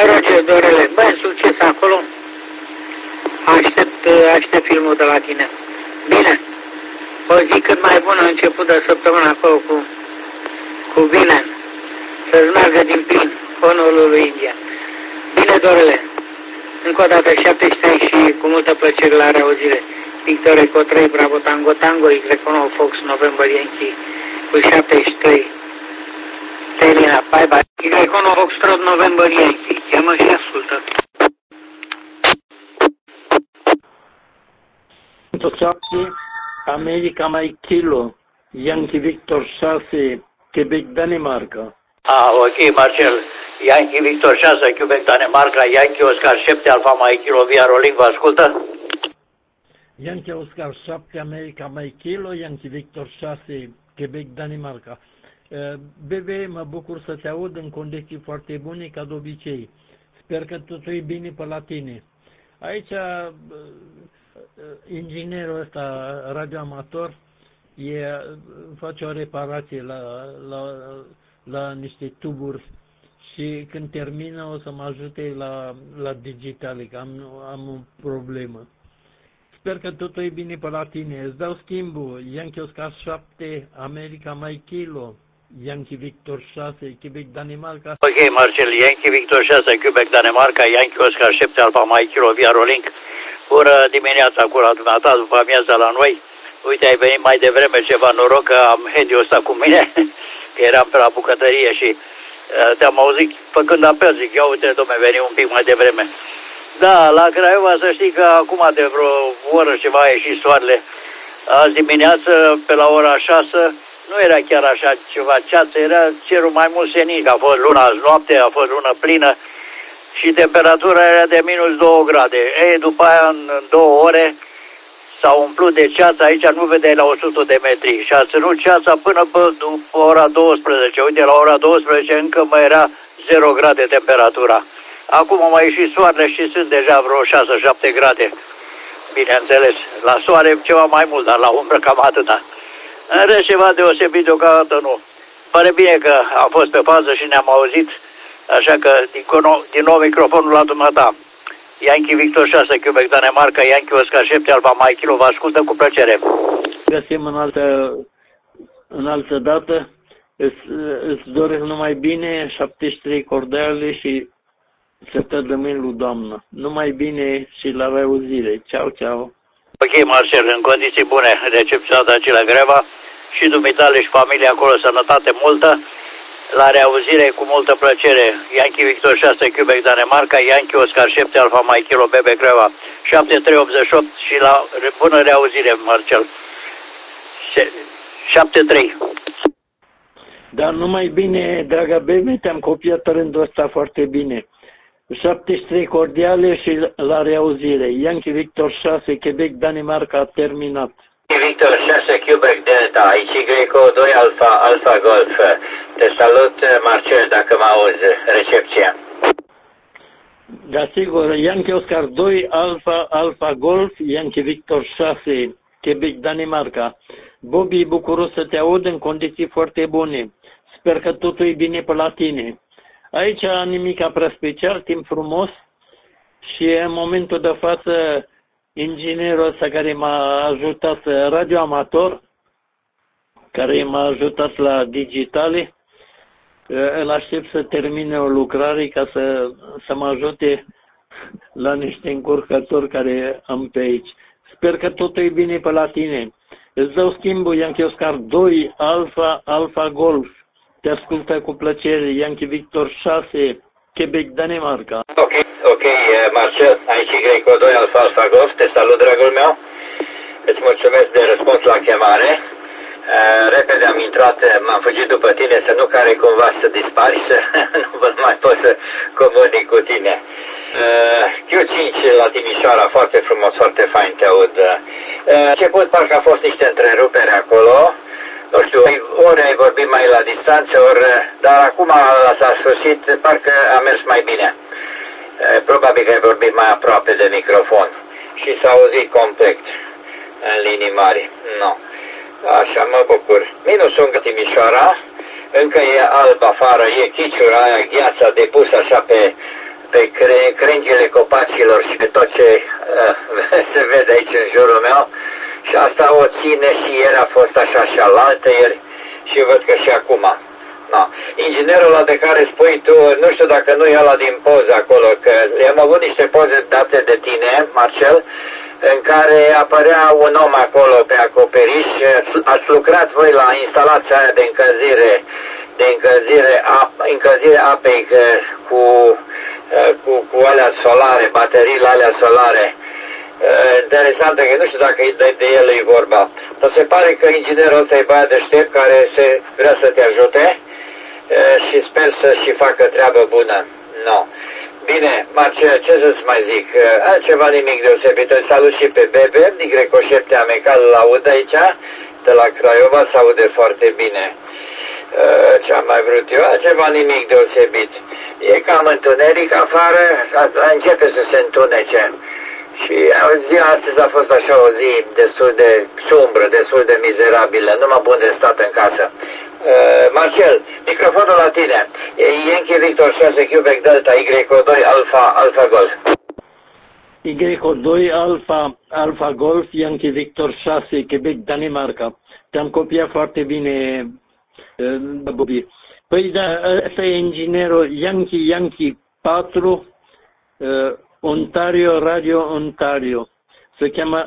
Roger, Dorele, băi, succes acolo. Aștept filmul de la tine. Bine. O zi cât mai bună, început de săptămână acolo cu bine. Să-ți meargă din plin honorul lui India. Bine, Dorele. Încă o dată 73 și cu multă plăcere la reauzire. Victor Eco 3, Bravo Tango Tango, Y9 Fox, November Yankee cu 73. Termina, bye bye. Y9 Foxtrot, November Yankee. Cheamă și ascultă. 7, America Mike Kilo, Yankee Victor 6, Quebec Danemarca. Ok, Marcel. Yankee Victor 6, Quebec Danemarca, Yankee Oscar 7, Alfa Mike Kilo, Via Rolling, vă ascultă? Yankee Oscar 7, America Mike Kilo, Yankee Victor 6, Quebec Danemarca. BB, mă bucur să te aud în condiții foarte bune, ca de obicei. Sper că totul e bine pe la tine. Aici, inginerul ăsta radioamator face o reparație la niște tuburi și când termină o să mă ajute la digitale, că am o problemă. Sper că totul e bine pe la tine. Îți dau schimbul. Yankee Oscar 7, America Mike Kilo, Yankee Victor 6, Quebec Danemarca. Ok, Marcel. Yankee Victor 6, Quebec Danemarca, Yankee Oscar 7, Alfa Mike Kilo, Via Rolling. Bună dimineața cu la dumneata, după amiaza la noi. Uite, ai venit mai devreme, ceva noroc că am Hediul ăsta cu mine, că eram pe la bucătărie și te-am auzit făcând apel, zic, ia uite, dom'le, veni un pic mai devreme. Da, la Craiova să știi că acum de vreo oră ceva a ieșit soarele. Azi dimineață, pe la ora 6, nu era chiar așa ceva ceață, era cerul mai mult senin, a fost luna azi noapte, a fost lună plină și temperatura era de minus 2 grade. Ei, după aia, în 2 ore, s-a umplut de ceață, aici nu vedeai la 100 de metri și a ținut ceața până după ora 12. Uite, la ora 12 încă mai era 0 grade temperatura. Acum a mai ieșit soarele și sunt deja vreo 6-7 grade. Bineînțeles, la soare ceva mai mult, dar la umbră cam atâta. În rest ceva deosebit deocamdată nu. Pare bine că am fost pe fază și ne-am auzit, așa că din nou microfonul la dumneata. Yankee Victor 6, Quebec Danemarca, Yankee Oscar 7, Alfa Mike Kilo, vă ascultă cu plăcere. Găsim în altă dată. Îți doresc numai bine, 73 cordiale și să te dămâni lui Doamnă. Numai bine și la reauzire. Ceau, ceau. Ok, Marcel, în condiții bune, recepționat aici la Greva și dumitale și familia acolo, sănătate multă. La reauzire cu multă plăcere. Yankee Victor 6, Quebec Danemarca, Yankee Oscar 7, Alfa Mike Kilo, Bebe Greva 7388 și la bună reauzire, Marcel. 73. Dar numai bine, dragă Bebe, te-am copiat rândul ăsta foarte bine. 73 cordiale și la reauzire. Yankee Victor 6, Quebec Danemarca, terminat. Victor 6, Quebec Delta, aici Y2 Alfa Golf. Te salut, Marcel, dacă mă auzi, recepția. Da, sigur, Yankee Oscar 2, Alfa Golf, Yankee Victor 6, Quebec Danemarca. Bobby, bucuros să te aud în condiții foarte bune. Sper că totul e bine pe la tine. Aici nimic prea special, timp frumos și în momentul de față inginerul ăsta care m-a ajutat, radioamator, care m-a ajutat la digitale, îl aștept să termine o lucrare ca să mă ajute la niște încurcători care am pe aici. Sper că totul e bine pe la tine. Îți dau schimbul, Yankee Oscar 2, Alfa Golf. Te ascultă cu plăcere, Yankee Victor 6, Quebec Danemarca. Ok, Marcel, aici Y2 Alfa Golf, te salut, dragul meu. Îți mulțumesc de răspuns la chemare. Repede am intrat, m-am fugit după tine să nu care cumva să dispari, să nu mai pot să comunic cu tine. Q5 la Timișoara, foarte frumos, foarte fain te aud. Început parcă a fost niște întrerupere acolo. Nu știu, ori ai vorbit mai la distanță, dar acum s-a sfârșit, parcă a mers mai bine. Probabil că ai vorbit mai aproape de microfon și s-a auzit complet în linii mari. Nu. Așa, mă bucur. Minusul în Timișoara, încă e alb afară, e chiciura aia, gheața depusă așa pe pe crengile copacilor și pe tot ce se vede aici în jurul meu. Și asta o ține și ieri a fost așa și alaltă ieri și văd că și acum. No. Inginerul ăla de care spui tu, nu știu dacă nu e ăla din poză acolo, că am avut niște poze date de tine, Marcel, în care apărea un om acolo pe acoperiș. Ați lucrat voi la instalația aia de încălzire apei cu alea solare, bateriile alea solare. Interesant, că nu știu dacă de el e vorba. Dar se pare că inginerul ăsta e băiat deștept care vrea să te ajute și sper să și facă treabă bună. No. Bine, Marcel, ce să-ți mai zic? Altceva nimic deosebit. Îl salut și pe Bebe, din Grecoșepte Amecal, îl aud aici, de la Craiova, se aude foarte bine. Ce-am mai vrut eu? Altceva nimic deosebit. E cam întuneric afară, începe să se întunece. Și ziua astăzi a fost așa o zi destul de sumbră, destul de mizerabilă, numai bun de stat în casă. Marcel, microfonul la tine. Yankee Victor 6 Quebec Delta Y2 Alpha Golf. Y2 Alpha Golf Yankee Victor 6 Quebec Danemarca. Te-am copiat foarte bine, Bobby. Păi da, ăsta e inginerul Yankee 4 Ontario, Radio Ontario. Se cheamă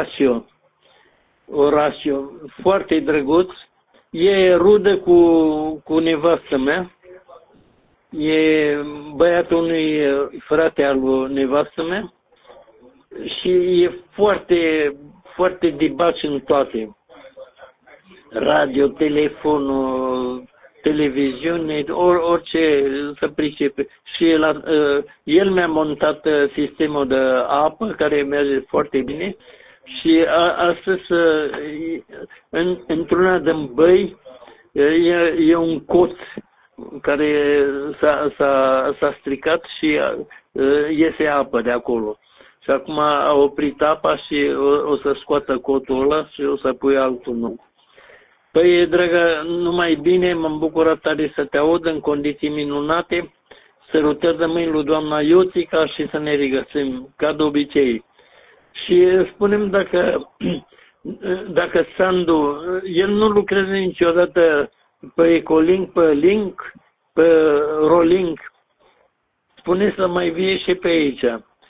Oracio. Foarte drăguț. E rudă cu nevastă mea. E băiatul unui frate al nevastă mea. Și e foarte, foarte dibaci în toate. Radio, telefonul, televiziune, orice să pricepe. Și el mi-a montat sistemul de apă care merge foarte bine și astăzi într-una din băi e un coț care s-a stricat și iese apă de acolo. Și acum a oprit apa și o să scoată cotul ăla și o să pui altul nou. Păi, dragă, numai bine, m-am bucurat tare să te aud în condiții minunate. Sărutări de mâini lui doamna Ioțica și să ne regăsim, ca de obicei. Și spunem dacă Sandu, el nu lucrează niciodată pe Ecolink, pe Link, pe Rolink. Spune să mai vie și pe aici.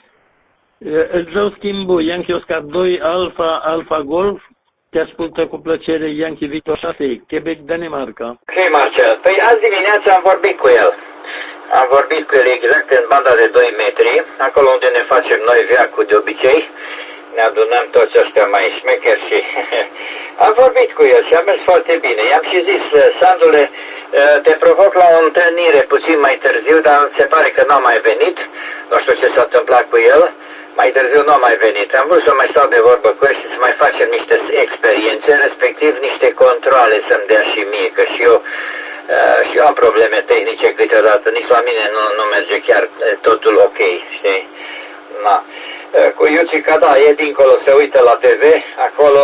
Îți dau schimbul Yankee Oscar 2 Alpha Golf. Te ascultă cu plăcere Yankee Victor 6, Quebec, Danemarca. Ok, Marcel. Păi azi dimineața am vorbit cu el. Am vorbit cu el exact în banda de 2 metri, acolo unde ne facem noi viacul de obicei. Ne adunăm toți ăștia mai șmecheri și am vorbit cu el și a mers foarte bine. I-am și zis, Sandule, te provoc la o întâlnire puțin mai târziu, dar se pare că n-a mai venit. Nu știu ce s-a întâmplat cu el. Mai târziu nu a mai venit. Am vrut să mai stau de vorbă cu el și să mai facem niște experiențe, respectiv niște controle să-mi dea și mie, că și eu am probleme tehnice câteodată, nici la mine nu merge chiar totul ok, știi? Na. Cu Iuțica, da, e dincolo, se uită la TV, acolo,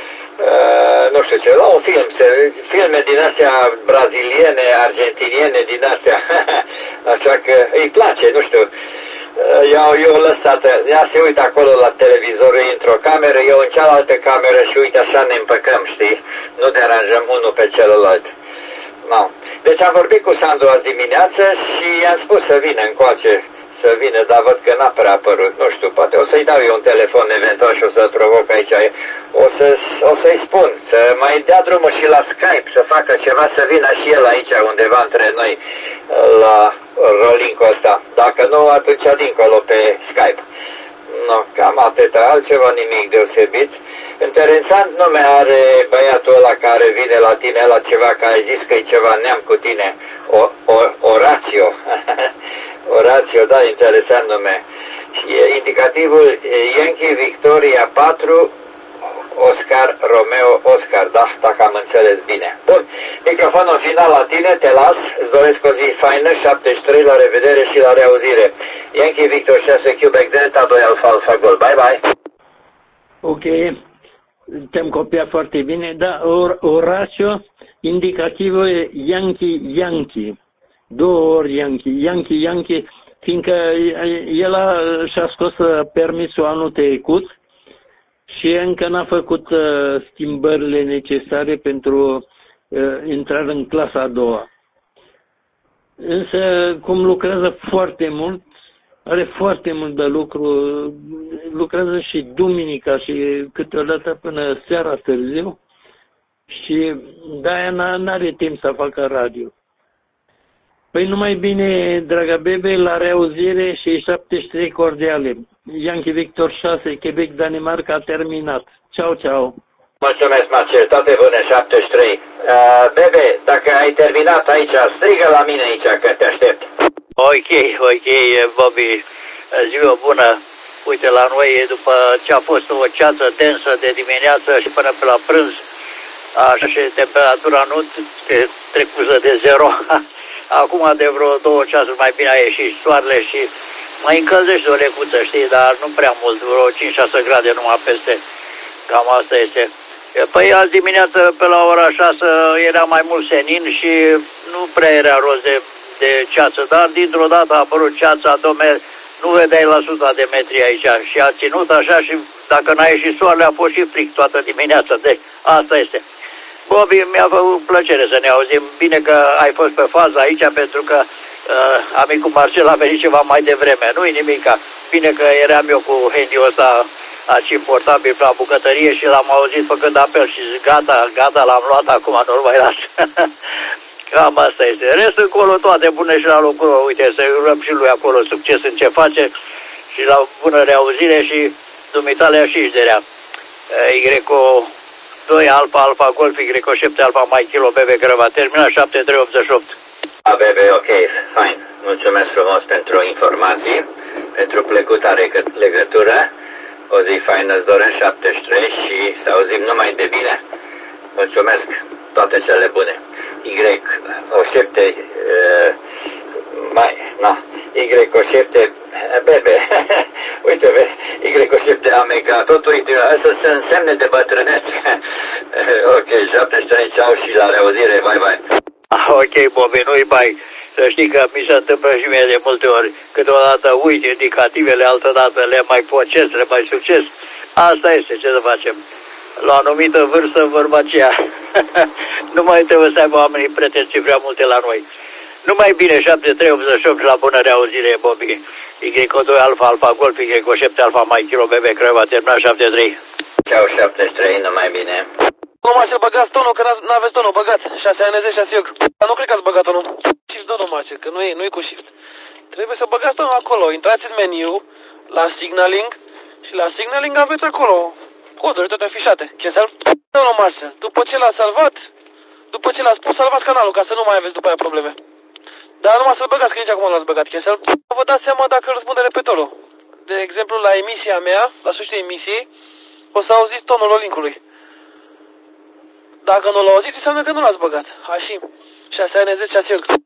nu știu ce, la un film, filme din astea braziliene, argentiniene, din astea, așa că îi place, nu știu. Eu lăsat, ea se uită acolo la televizor, într-o cameră, eu în cealaltă cameră și uite așa ne împăcăm, știi? Nu deranjăm unul pe celălalt. No. Deci am vorbit cu Sandu azi dimineață și i-am spus să vină încoace, să vină, dar văd că n-a prea apărut, nu știu, poate o să-i dau eu un telefon eventual și o să-l provoc aici. O să-i spun, să mai dea drumul și la Skype, să facă ceva, să vină și el aici undeva între noi la rolling-ul ăsta. Dacă nu, atunci dincolo pe Skype. No, cam atâta, altceva nimic deosebit. Interesant nume are băiatul ăla care vine la tine, la ceva, că ai zis că e ceva neam cu tine. Oracio. Oracio, da, interesant nume. Și indicativul Yankee Victoria 4 Oscar Romeo Oscar, da, dacă am înțeles bine. Bun, microfonul final la tine, te las, îți doresc o zi faină, 73, la revedere și la reauzire. Yankee Victor 6 Quebec Delta 2 Alpha Golf, bye bye. Ok, te-am copiat foarte bine, da, Oracio, indicativul e Yankee, două ori Yankee, fiindcă el și-a scos permisul anul trecut și încă n-a făcut schimbările necesare pentru intrarea în clasa a doua. Însă, cum lucrează foarte mult, are foarte mult de lucru, lucrează și duminica și câteodată până seara târziu și de-aia n-are timp să facă radio. Păi numai bine, dragă bebe, la reauzire și 73 cordiale. Yankee Victor 6, Quebec, Danemarca, a terminat. Ceau, ceau. Mulțumesc, Marcel, toate bune, 73. Bebe, dacă ai terminat aici, strigă la mine aici, că te aștept. Ok, Bobby, ziua bună. Uite, la noi, după ce a fost o ceață densă de dimineață și până pe la prânz, așa și temperatura nu trecuză de 0. Acum de vreo 2 ceasuri mai bine a ieșit soarele și mai încălzește o lecuță, știi, dar nu prea mult, vreo 5-6 grade numai peste. Cam asta este. Păi azi dimineață pe la ora 6 era mai mult senin și nu prea era rost de ceață, dar dintr-o dată a apărut ceața, dom'le, nu vedeai la 100 de metri aici și a ținut așa și dacă n-a ieșit soarele a fost și fric toată dimineața, deci asta este. Bobby, mi-a făcut plăcere să ne auzim. Bine că ai fost pe fază aici, pentru că amicul Marcel a venit ceva mai devreme. Nu-i nimica. Bine că eram eu cu handy-ul ăsta aici portabil la bucătărie și l-am auzit făcând apel și zic, gata, l-am luat acum, nu-l mai las. Cam asta este. Restul încolo toate bune și la locul, uite, să-i urăm și lui acolo succes în ce face și la bună reauzire și dumitale și rea. Y-O 2 Alfa Golf, Y7 Alfa Mike Kilo Bebe, care va termina 7388. Bebe, ok, fine. Mulțumesc frumos pentru informații, pentru plăcuta legătură. O zi faină îți doresc, 73 și să auzim numai de bine. Mulțumesc, toate cele bune. Y7 Y7 Bebe. Uite, Y7 Amiga, totul astea sunt semne de bătrânețe. Ok, 73, ceau și la reauzire, bye. Ok, Bobby, nu-i bai. Să știi că mi se întâmplă și mie de multe ori. Câteodată uit indicativele, altădată le mai pocesc, le mai succes. Asta este, ce să facem. La o anumită vârstă, vorba aceea. Nu mai trebuie să aibă oamenii pretenții prea multe la noi. Numai bine, 7388 la bună reauzire, Bobby. Y2 Alfa Golf, Y7 Alfa Mike Kilo Bebe, Craiova, terminat 73. Ceau, 73, numai bine. Nu Marcel, băgați tonul, că n-aveți tonul, băgați. 6 ANZ, 6 IOC. Dar nu cred că ați băgat tonul. Shift, domnul Marcel, că nu e cu shift. Trebuie să băgați tonul acolo. Intrați în meniu, la signaling și la signaling aveți acolo coduri toate afișate. Cancel. Domnul Marcel, după ce l-a salvat, după ce l-a spus, salvați canalul, ca să nu mai aveți după aia probleme. Dar numai să-l băgați, că nici acum l-ați băgat. Cancel. Vă dați seama dacă răspunde repetorul. De exemplu, la emisia mea, la sfârșitul emisiei, o să auziți tonul linkului. Dacă nu l-auziți, înseamnă că nu l-ați băgat. Așa. 6 ANZ, 6 IOC.